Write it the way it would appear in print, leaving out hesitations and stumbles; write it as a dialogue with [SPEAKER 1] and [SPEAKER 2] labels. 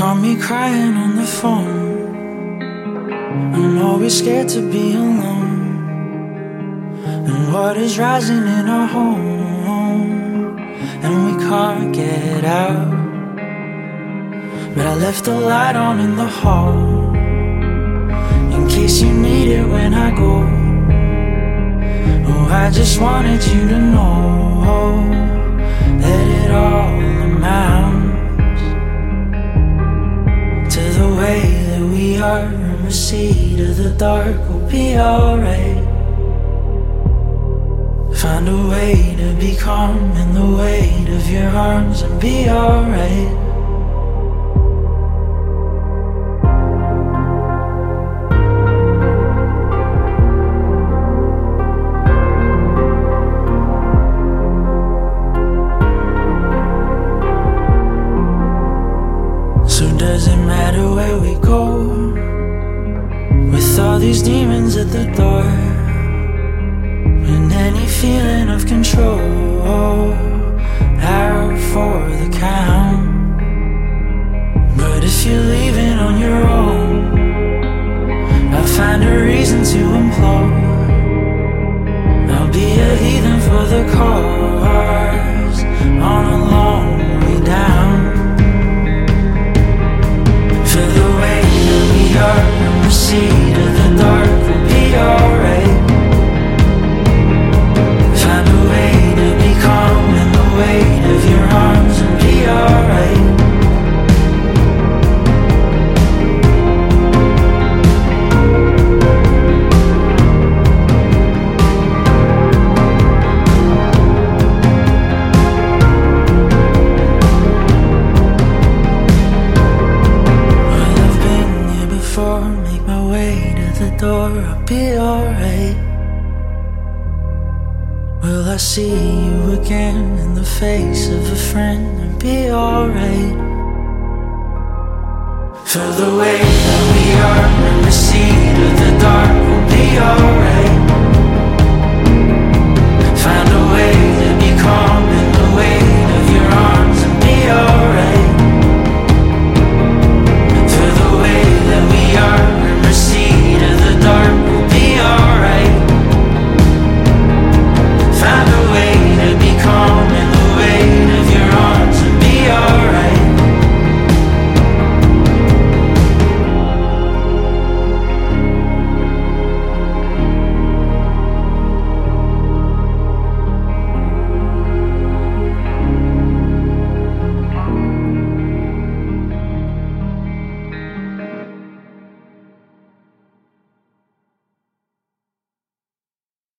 [SPEAKER 1] Caught me crying on the phone. I'm always scared to be alone. And water's rising in our home, and we can't get out. But I left the light on in the hall, in case you need it when I go. Oh, I just wanted you to know that it all amounts to the way that we are. And recede of the dark will be alright. Find a way to be calm in the weight of your arms and be alright. So does it matter where we go, with all these demons at the door, and any feeling of control out for the count? But if you're leaving on your own, I'll find a reason to implore. I'll be a heathen for the cause on a long way down. For the way that we are, and recede of the dark will be alright. Find a way to be calm in the weight of your arms and be alright. Well, I've been here before, make my way to the door, I'll be alright. Will I see you again in the face of a friend and be alright? For the way that we are, and recede of the dark will be alright.